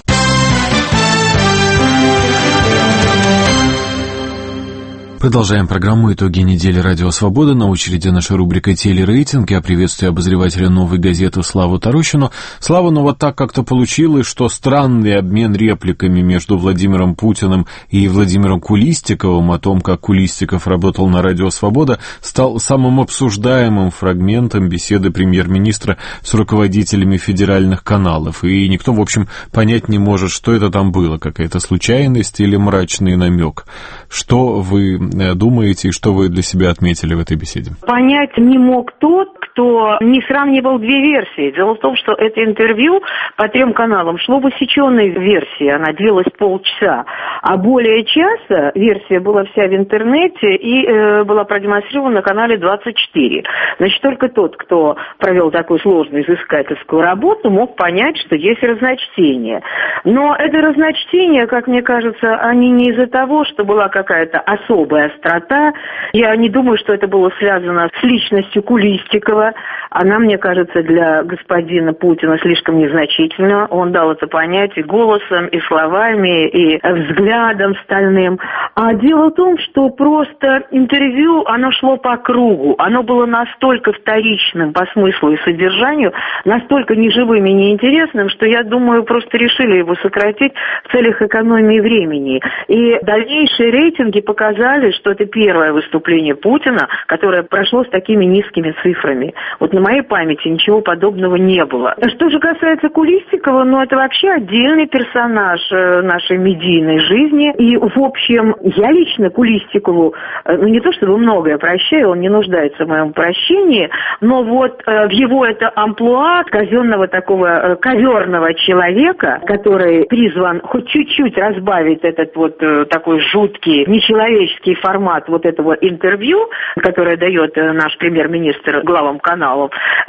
Продолжаем программу «Итоги недели. Радио Свобода». На очереди наша рубрика «Телерейтинг». Я приветствую обозревателя «Новой газеты» Славу Тарощину. Слава, ну вот так как-то получилось, что странный обмен репликами между Владимиром Путиным и Владимиром Кулистиковым о том, как Кулистиков работал на «Радио Свобода», стал самым обсуждаемым фрагментом беседы премьер-министра с руководителями федеральных каналов. И никто, в общем, понять не может, что это там было, какая-то случайность или мрачный намек. Что вы думаете и что вы для себя отметили в этой беседе? Понять не мог тот, кто не сравнивал две версии. Дело в том, что это интервью по трем каналам шло в усеченной версии, она длилась полчаса, а более часа версия была вся в интернете и э, была продемонстрирована на канале двадцать четыре. Значит, только тот, кто провел такую сложную изыскательскую работу, мог понять, что есть разночтение. Но это разночтение, как мне кажется, они не из-за того, что была какая-то особая острота. Я не думаю, что это было связано с личностью Кулистикова. Она, мне кажется, для господина Путина слишком незначительна. Он дал это понять и голосом, и словами, и взглядом стальным. А дело в том, что просто интервью, оно шло по кругу. Оно было настолько вторичным по смыслу и содержанию, настолько неживым и неинтересным, что, я думаю, просто решили его сократить в целях экономии времени. И дальнейшие рейтинги показали, что это первое выступление Путина, которое прошло с такими низкими цифрами. Вот на моей памяти ничего подобного не было. Что же касается Кулистикова, ну это вообще отдельный персонаж нашей медийной жизни. И, в общем, я лично Кулистикову, ну не то чтобы многое прощаю, он не нуждается в моем прощении, но вот в его это амплуа казенного такого коверного человека, который призван хоть чуть-чуть разбавить этот вот такой жуткий, нечеловеческий общий формат вот этого интервью, которое дает наш премьер-министр главам каналов,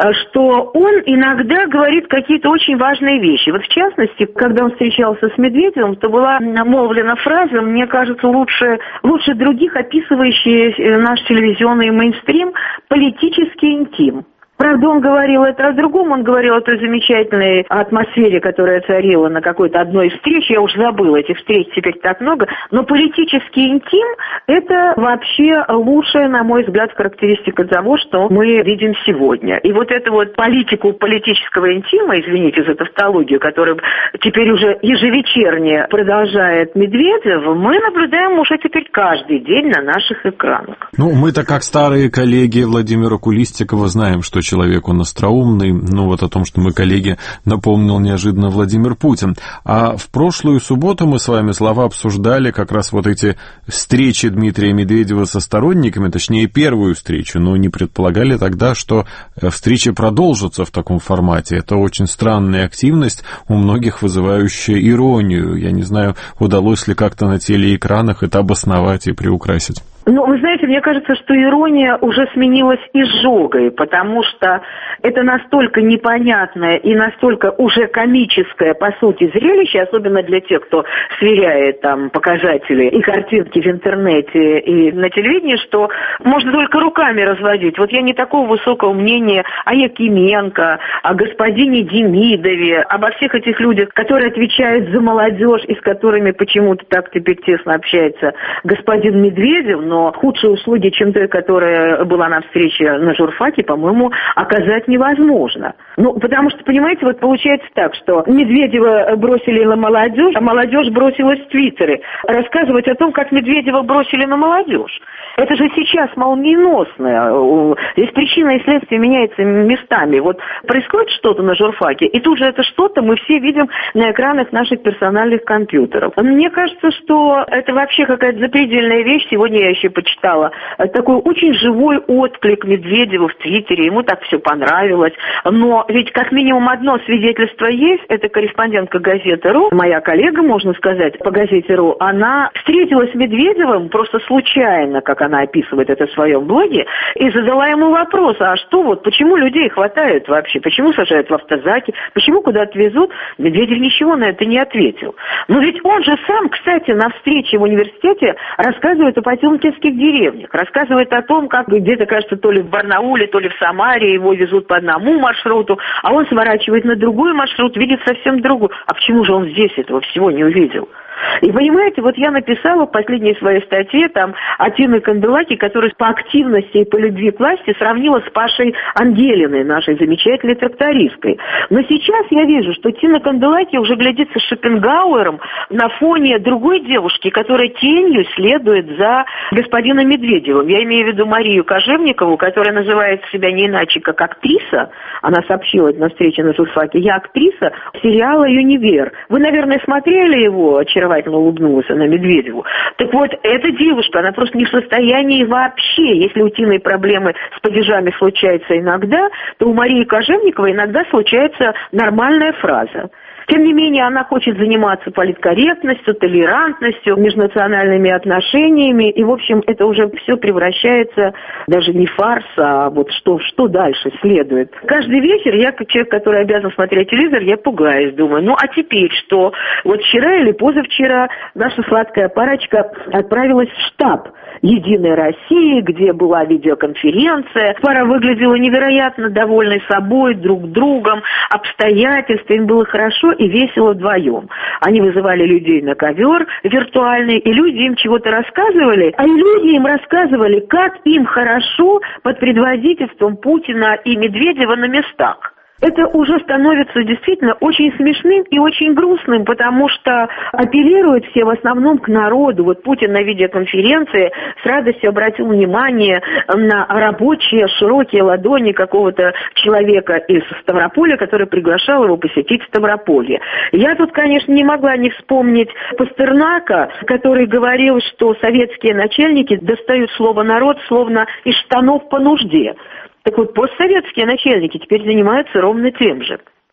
что он иногда говорит какие-то очень важные вещи. Вот в частности, когда он встречался с Медведевым, то была намолвлена фраза, мне кажется, лучше, лучше других описывающая наш телевизионный мейнстрим, политический интим. Правда, он говорил это о другом, он говорил о той замечательной атмосфере, которая царила на какой-то одной из встреч, я уж забыла, этих встреч теперь так много, но политический интим – это вообще лучшая, на мой взгляд, характеристика того, что мы видим сегодня. И вот эту вот политику политического интима, извините за тавтологию, которую теперь уже ежевечерне продолжает Медведев, мы наблюдаем уже теперь каждый день на наших экранах. Ну, мы-то как старые коллеги Владимира Кулистикова знаем, что человек он остроумный, ну вот о том, что мы коллеги, напомнил неожиданно Владимир Путин. А в прошлую субботу мы с вами, Слава, обсуждали как раз вот эти встречи Дмитрия Медведева со сторонниками, точнее первую встречу, но не предполагали тогда, что встречи продолжатся в таком формате. Это очень странная активность, у многих вызывающая иронию. Я не знаю, удалось ли как-то на телеэкранах это обосновать и приукрасить. Ну, вы знаете, мне кажется, что ирония уже сменилась изжогой, потому что это настолько непонятное и настолько уже комическое, по сути, зрелище, особенно для тех, кто сверяет там показатели и картинки в интернете и на телевидении, что можно только руками разводить. Вот я не такого высокого мнения о Якименко, о господине Демидове, обо всех этих людях, которые отвечают за молодежь и с которыми почему-то так теперь тесно общается господин Медведев, но Но худшие услуги, чем той, которая была на встрече на журфаке, по-моему, оказать невозможно. Ну, потому что, понимаете, вот получается так, что Медведева бросили на молодежь, а молодежь бросилась в Твиттере. Рассказывать о том, как Медведева бросили на молодежь. Это же сейчас молниеносно. Здесь причина и следствие меняются местами. Вот происходит что-то на журфаке, и тут же это что-то мы все видим на экранах наших персональных компьютеров. Мне кажется, что это вообще какая-то запредельная вещь. Сегодня я еще почитала такой очень живой отклик Медведева в Твиттере. Ему так все понравилось. Но ведь как минимум одно свидетельство есть. Это корреспондентка газеты «Ру», моя коллега, можно сказать, по газете «Ру». Она встретилась с Медведевым просто случайно, как она описывает это в своем блоге, и задала ему вопрос, а что вот, почему людей хватает вообще, почему сажают в автозаки, почему куда-то везут? Медведев ничего на это не ответил. Но ведь он же сам, кстати, на встрече в университете рассказывает о потемкинских деревнях, рассказывает о том, как где-то, кажется, то ли в Барнауле, то ли в Самаре его везут по одному маршруту, а он сворачивает на другой маршрут, видит совсем другую. А почему же он здесь этого всего не увидел? И понимаете, вот я написала в последней своей статье там о Тине Канделаки, которая по активности и по любви к власти сравнила с Пашей Ангелиной, нашей замечательной трактористкой. Но сейчас я вижу, что Тина Канделаки уже глядится Шопенгауэром на фоне другой девушки, которая тенью следует за господином Медведевым. Я имею в виду Марию Кожевникову, которая называет себя не иначе, как актриса. Она сообщила это на встрече на журфаке. Я актриса сериала «Юнивер». Вы, наверное, смотрели его? Очаровательно улыбнулась она Медведеву. Так вот, эта девушка, она просто не в состоянии вообще, если у Тины проблемы с падежами случаются иногда, то у Марии Кожевниковой иногда случается нормальная фраза. Тем не менее, она хочет заниматься политкорректностью, толерантностью, межнациональными отношениями. И, в общем, это уже все превращается даже не в фарс, а вот что, что дальше следует. Каждый вечер я, как человек, который обязан смотреть телевизор, я пугаюсь, думаю, ну а теперь что? Вот вчера или позавчера наша сладкая парочка отправилась в штаб «Единой России», где была видеоконференция. Пара выглядела невероятно довольной собой, друг другом, обстоятельствами, им было хорошо и весело вдвоем. Они вызывали людей на ковер виртуальный, и люди им чего-то рассказывали, а люди им рассказывали, как им хорошо под предводительством Путина и Медведева на местах. Это уже становится действительно очень смешным и очень грустным, потому что апеллируют все в основном к народу. Вот Путин на видеоконференции с радостью обратил внимание на рабочие широкие ладони какого-то человека из Ставрополя, который приглашал его посетить Ставрополье. Я тут, конечно, не могла не вспомнить Пастернака, который говорил, что советские начальники достают слово «народ» словно из штанов по нужде. Так вот, постсоветские начальники теперь занимаются ровно тем же.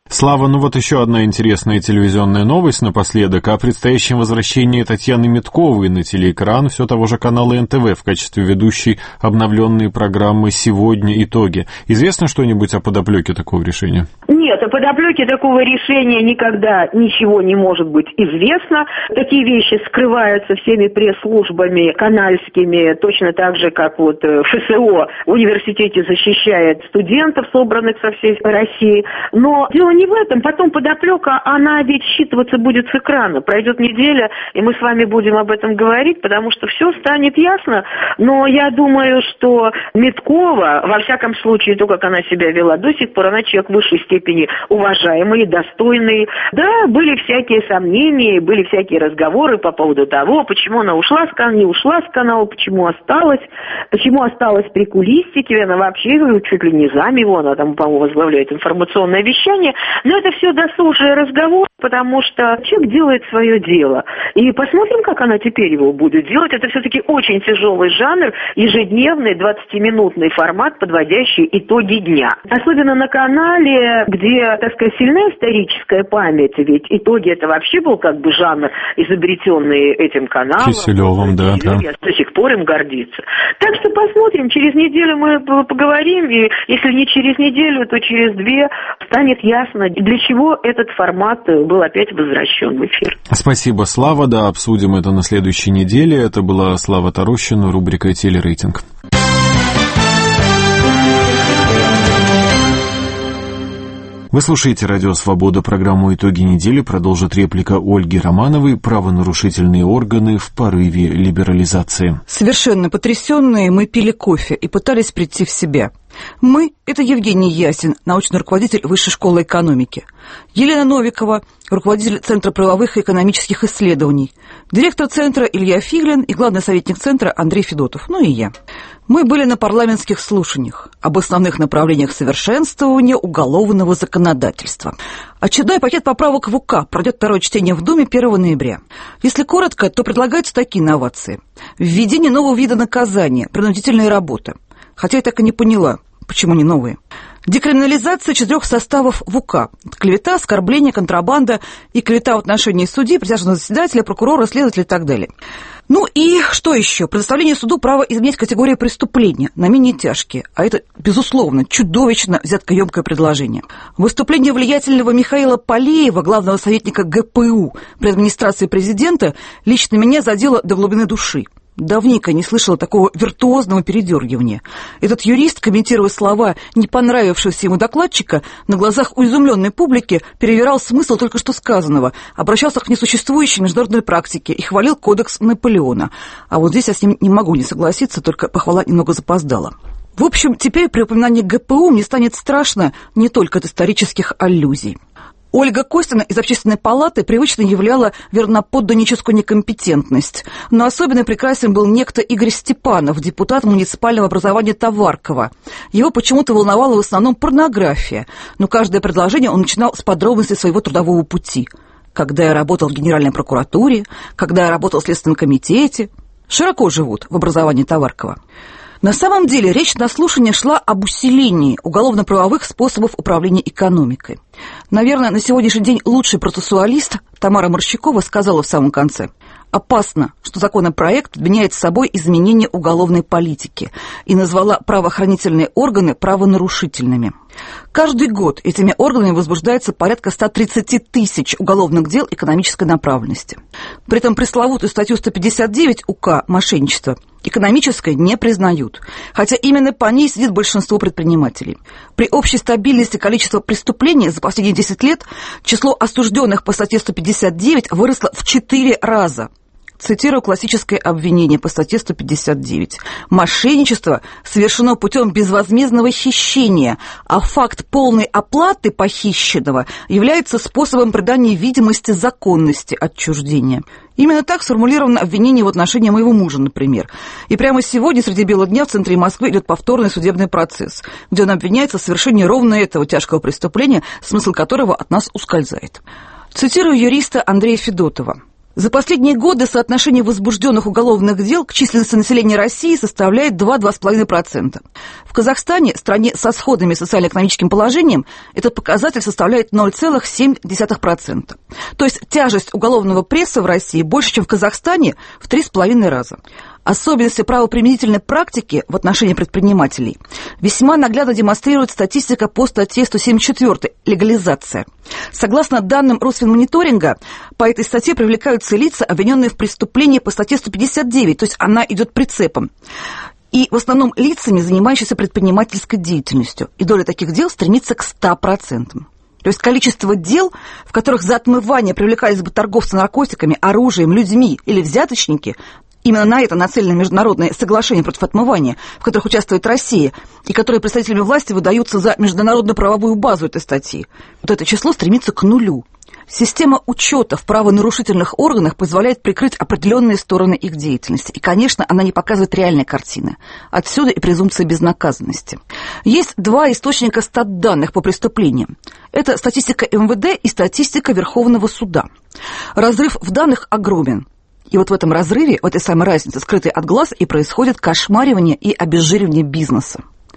Слава, ну вот еще одна интересная телевизионная новость напоследок о предстоящем возвращении Татьяны Митковой на телеэкран все того же канала эн тэ вэ в качестве ведущей обновленной программы «Сегодня. Итоги». Известно что-нибудь о подоплеке такого решения? Нет, о подоплеке такого решения никогда ничего не может быть известно. Такие вещи скрываются всеми пресс-службами канальскими, точно так же, как вот эф эс о в университете защищает студентов, собранных со всей России. Но дело не в этом. Потом подоплека, она ведь считываться будет с экрана. Пройдет неделя, и мы с вами будем об этом говорить, потому что все станет ясно. Но я думаю, что Миткова, во всяком случае, то, как она себя вела до сих пор, она человек в высшей степени уважаемый, достойный. Да, были всякие сомнения, были всякие разговоры по поводу того, почему она ушла с канала, не ушла с канала, почему осталась, почему осталась при кулистике. Она вообще чуть ли не зам его, она там, по-моему, возглавляет информационное вещание. Но это все досужий разговор, потому что человек делает свое дело. И посмотрим, как она теперь его будет делать. Это все-таки очень тяжелый жанр, ежедневный двадцатиминутный формат, подводящий итоги дня. Особенно на канале, где, так сказать, сильная историческая память, ведь итоги это вообще был как бы жанр, изобретенный этим каналом. Киселевым, да, да. Я до сих пор им гордиться. Так что посмотрим, через неделю мы поговорим, и если не через неделю, то через две станет ясно, для чего этот формат был опять возвращен в эфир. Спасибо, Слава. Да, обсудим это на следующей неделе. Это была Слава Тарущина, рубрика «Телерейтинг». Вы слушаете «Радио Свобода», программу «Итоги недели». Продолжит реплика Ольги Романовой «Правонарушительные органы в порыве либерализации». Совершенно потрясенные мы пили кофе и пытались прийти в себя. Мы – это Евгений Ясин, научный руководитель Высшей школы экономики, Елена Новикова, руководитель Центра правовых и экономических исследований, директор Центра Илья Фиглин и главный советник Центра Андрей Федотов, ну и я. Мы были на парламентских слушаниях об основных направлениях совершенствования уголовного законодательства. Очередной пакет поправок в УК пройдет второе чтение в Думе первого ноября. Если коротко, то предлагаются такие инновации. Введение нового вида наказания – принудительная работа. Хотя я так и не поняла, почему не новые. Декриминализация четырех составов в УК. Клевета, оскорбление, контрабанда и клевета в отношении судьи, присяжного заседателя, прокурора, следователя и так далее. Ну и что еще? Предоставление суду права изменять категорию преступления на менее тяжкие. А это, безусловно, чудовищно взяткоемкое предложение. Выступление влиятельного Михаила Полеева, главного советника гэ пэ у при администрации президента, лично меня задело до глубины души. Давненько не слышала такого виртуозного передергивания. Этот юрист, комментируя слова не понравившегося ему докладчика, на глазах у изумленной публики перевирал смысл только что сказанного, обращался к несуществующей международной практике и хвалил кодекс Наполеона. А вот здесь я с ним не могу не согласиться, только похвала немного запоздала. В общем, теперь при упоминании гэ пэ у мне станет страшно не только от исторических аллюзий. Ольга Костина из Общественной палаты привычно являла верноподданническую некомпетентность, но особенно прекрасен был некто Игорь Степанов, депутат муниципального образования Товарково. Его почему-то волновала в основном порнография, но каждое предложение он начинал с подробностей своего трудового пути. Когда я работал в Генеральной прокуратуре, когда я работал в Следственном комитете. Широко живут в образовании Товарково. На самом деле речь на слушании шла об усилении уголовно-правовых способов управления экономикой. Наверное, на сегодняшний день лучший процессуалист Тамара Морщакова сказала в самом конце: «Опасно, что законопроект обвиняет с собой изменение уголовной политики», и назвала правоохранительные органы правонарушительными. Каждый год этими органами возбуждается порядка сто тридцать тысяч уголовных дел экономической направленности. При этом пресловутую статью сто пятьдесят девять УК «Мошенничество» экономической не признают, хотя именно по ней сидит большинство предпринимателей. При общей стабильности количества преступлений за последние десять лет число осужденных по статье сто пятьдесят девять выросло в четыре раза. Цитирую классическое обвинение по статье сто пятьдесят девять. «Мошенничество совершено путем безвозмездного хищения, а факт полной оплаты похищенного является способом придания видимости законности отчуждения». Именно так сформулировано обвинение в отношении моего мужа, например. И прямо сегодня среди бела дня в центре Москвы идет повторный судебный процесс, где он обвиняется в совершении ровно этого тяжкого преступления, смысл которого от нас ускользает. Цитирую юриста Андрея Федотова. За последние годы соотношение возбужденных уголовных дел к численности населения России составляет два-два с половиной процента. В Казахстане, стране со сходным социально-экономическим положением, этот показатель составляет ноль целых семь десятых процента. То есть тяжесть уголовного пресса в России больше, чем в Казахстане, в три с половиной раза. Особенности правоприменительной практики в отношении предпринимателей весьма наглядно демонстрирует статистика по статье сто семьдесят четыре «Легализация». Согласно данным Росфинмониторинга, по этой статье привлекаются лица, обвиненные в преступлении по статье сто пятьдесят девять, то есть она идет прицепом. И в основном лицами, занимающимися предпринимательской деятельностью. И доля таких дел стремится к ста процентам. То есть количество дел, в которых за отмывание привлекались бы торговцы наркотиками, оружием, людьми или взяточники, именно на это нацелено международное соглашение против отмывания, в которых участвует Россия, и которые представителями власти выдаются за международную правовую базу этой статьи. Вот это число стремится к нулю. Система учета в правонарушительных органах позволяет прикрыть определенные стороны их деятельности. И, конечно, она не показывает реальной картины. Отсюда и презумпция безнаказанности. Есть два источника статданных по преступлениям. Это статистика эм вэ дэ и статистика Верховного суда. Разрыв в данных огромен. И вот в этом разрыве, в этой самой разнице, скрытой от глаз, и происходит кошмаривание и обезжиривание бизнеса.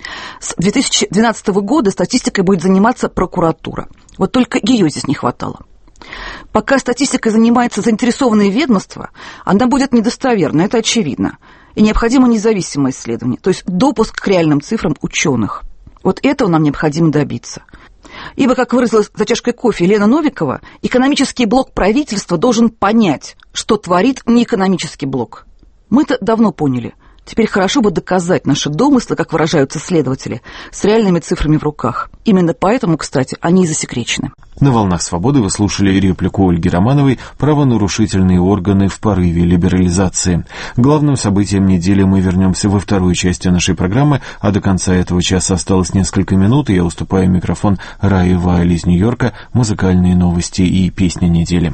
С две тысячи двенадцатого года статистикой будет заниматься прокуратура. Вот только ее здесь не хватало. Пока статистикой занимается заинтересованное ведомство, она будет недостоверна, это очевидно. И необходимо независимое исследование, то есть допуск к реальным цифрам ученых. Вот этого нам необходимо добиться. Ибо, как выразилась за чашкой кофе Елена Новикова, экономический блок правительства должен понять, что творит неэкономический блок. Мы-то давно поняли. Теперь хорошо бы доказать наши домыслы, как выражаются следователи, с реальными цифрами в руках. Именно поэтому, кстати, они и засекречены. На «Волнах свободы» вы слушали реплику Ольги Романовой «Правонарушительные органы в порыве либерализации». К главным событиям недели мы вернемся во второй части нашей программы, а до конца этого часа осталось несколько минут, и я уступаю микрофон Рае Вайль из Нью-Йорка, музыкальные новости и песни недели.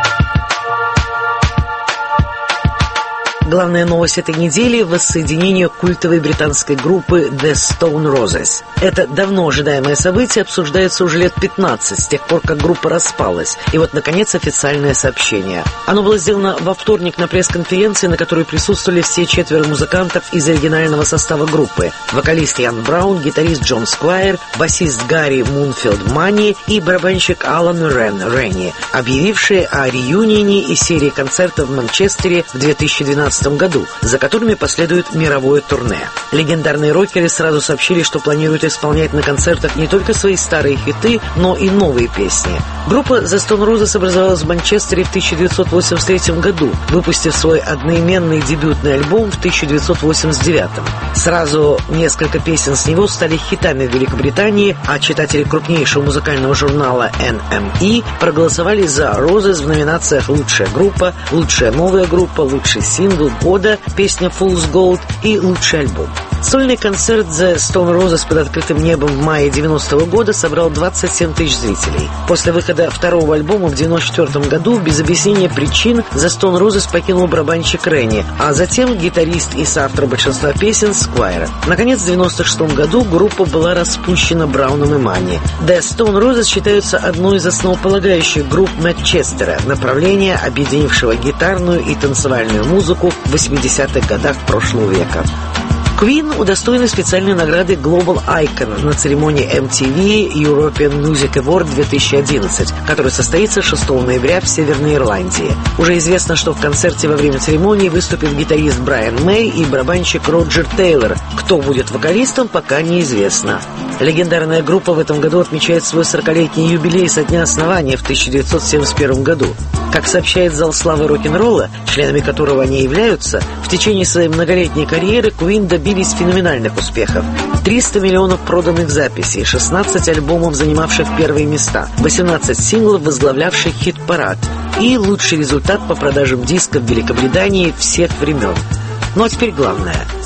Главная новость этой недели – воссоединение культовой британской группы The Stone Roses. Это давно ожидаемое событие обсуждается уже лет пятнадцать, с тех пор, как группа распалась. И вот, наконец, официальное сообщение. Оно было сделано во вторник на пресс-конференции, на которой присутствовали все четверо музыкантов из оригинального состава группы. Вокалист Ян Браун, гитарист Джон Сквайр, басист Гарри Мунфилд Мани и барабанщик Алан Рен Ренни, объявившие о реюнионе и серии концертов в Манчестере в две тысячи двенадцатом году, за которыми последует мировое турне. Легендарные рокеры сразу сообщили, что планируют исполнять на концертах не только свои старые хиты, но и новые песни. Группа The Stone Roses образовалась в Манчестере в тысяча девятьсот восемьдесят третьем году, выпустив свой одноименный дебютный альбом в тысяча девятьсот восемьдесят девятом. Сразу несколько песен с него стали хитами в Великобритании, а читатели крупнейшего музыкального журнала эн эм и проголосовали за Roses в номинациях «Лучшая группа», «Лучшая новая группа», «Лучший сингл года», песня «Fool's Gold» и «Лучший альбом». Сольный концерт The Stone Roses под открытым небом в мае девяностого года собрал двадцать семь тысяч зрителей. После выхода второго альбома в девяносто четвертом году без объяснения причин The Stone Roses покинул барабанщик Ренни, а затем гитарист и соавтор большинства песен Сквайра. Наконец, в девяносто шестом году группа была распущена Брауном и Мани. The Stone Roses считаются одной из основополагающих групп Манчестера, направления, объединившего гитарную и танцевальную музыку в восьмидесятых годах прошлого века. Queen удостоены специальной награды Global Icon на церемонии эм ти ви European Music Award две тысячи одиннадцать, которая состоится шестого ноября в Северной Ирландии. Уже известно, что в концерте во время церемонии выступит гитарист Брайан Мэй и барабанщик Роджер Тейлор. Кто будет вокалистом, пока неизвестно. Легендарная группа в этом году отмечает свой сорокалетний юбилей со дня основания в тысяча девятьсот семьдесят первом году. Как сообщает зал славы рок-н-ролла, членами которого они являются, в течение своей многолетней карьеры Queen добились феноменальных успехов. триста миллионов проданных записей, шестнадцать альбомов, занимавших первые места, восемнадцать синглов, возглавлявших хит-парад, и лучший результат по продажам дисков в Великобритании всех времен. Ну а теперь главное.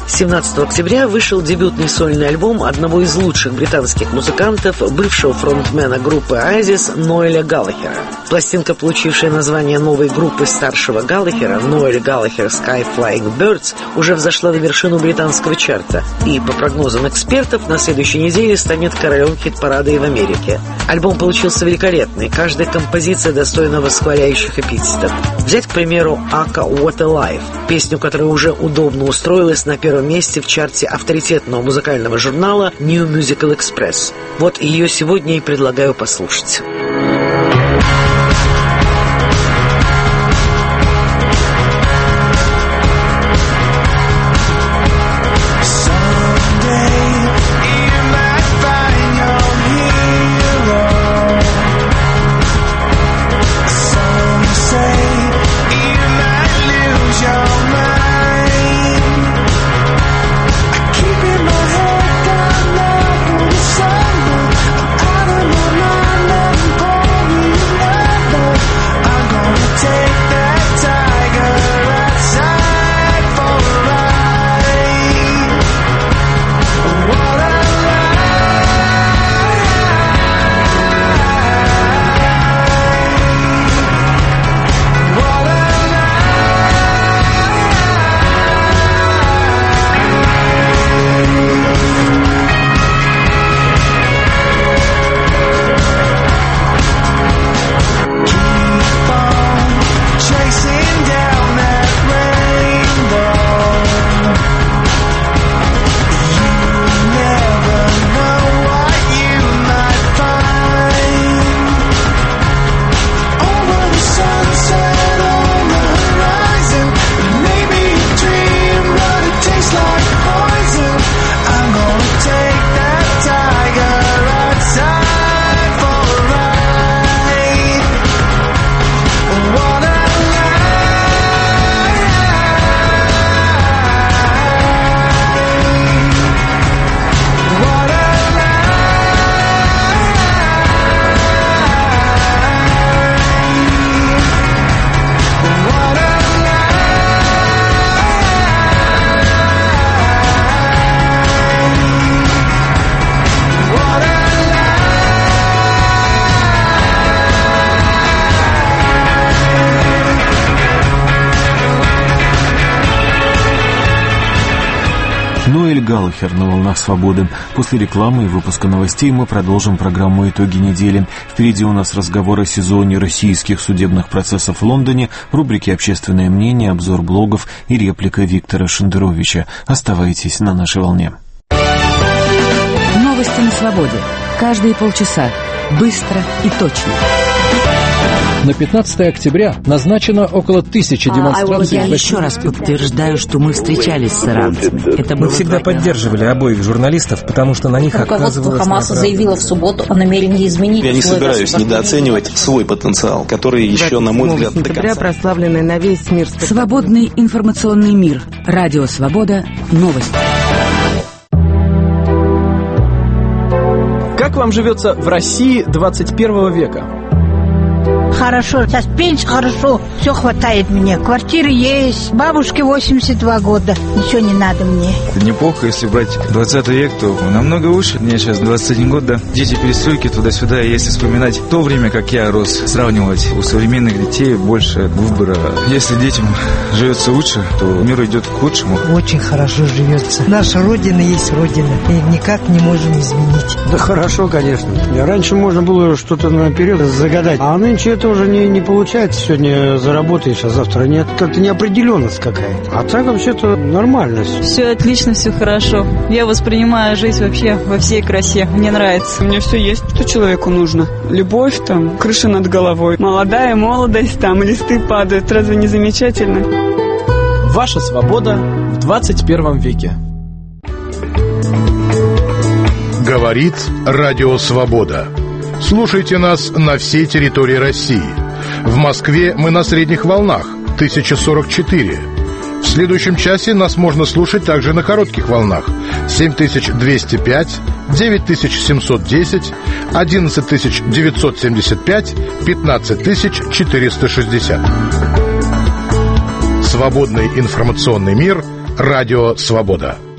семнадцатого октября вышел дебютный сольный альбом одного из лучших британских музыкантов, бывшего фронтмена группы Oasis Ноэля Галлахера. Пластинка, получившая название новой группы старшего Галлахера, Ноэль Галлахер Sky Flying Birds, уже взошла на вершину британского чарта и, по прогнозам экспертов, на следующей неделе станет королем хит-парада и в Америке. Альбом получился великолепный, каждая композиция достойна восхваляющих эпитетов. Взять, к примеру, Aka What a Life, песню, которая уже удобно устроилась на первом месте в чарте авторитетного музыкального журнала New Musical Express. Вот ее сегодня и предлагаю послушать. Ноэль Галлахер на волнах свободы. После рекламы и выпуска новостей мы продолжим программу «Итоги недели». Впереди у нас разговор о сезоне российских судебных процессов в Лондоне, рубрики «Общественное мнение», обзор блогов и реплика Виктора Шендеровича. Оставайтесь на нашей волне. Новости на свободе. Каждые полчаса. Быстро и точно. На пятнадцатое октября назначено около тысячи демонстраций. Я еще раз подтверждаю, что мы встречались с иранцами. Это мы всегда поддерживали обоих журналистов, потому что на них оказывалось... Руководство Хамаса заявило в субботу о намерении изменить... Я не собираюсь недооценивать свой потенциал, который еще, на мой взгляд, до конца. Прославленный на весь мир... Свободный информационный мир. Радио «Свобода». Новости. Как вам живется в России двадцать первого века? Хорошо, сейчас пенсия хорошо, все хватает мне. Квартира есть, бабушке восемьдесят два года, ничего не надо мне. Неплохо, если брать двадцатый век, то намного лучше. Мне сейчас двадцать один год, да. Дети перестройки туда-сюда, если вспоминать то время, как я рос, сравнивать, у современных детей больше выбора. Если детям живется лучше, то мир идет к лучшему. Очень хорошо живется. Наша Родина есть Родина, и никак не можем изменить. Да хорошо, конечно. Раньше можно было что-то наперед загадать, а нынче это уже не, не получается. Сегодня заработаешь, а завтра нет. Как-то неопределенность какая-то. А так вообще-то нормально все. Все отлично, все хорошо. Я воспринимаю жизнь вообще во всей красе. Мне нравится. У меня все есть, что человеку нужно. Любовь, там, крыша над головой. Молодая молодость, там, листы падают. Разве не замечательно? Ваша свобода в двадцать первом веке. Говорит Радио Свобода. Слушайте нас на всей территории России. В Москве мы на средних волнах тысяча сорок четыре. В следующем часе нас можно слушать также на коротких волнах семь тысяч двести пять, девять тысяч семьсот десять, одиннадцать тысяч девятьсот семьдесят пять, пятнадцать тысяч четыреста шестьдесят. Свободный информационный мир Радио «Свобода».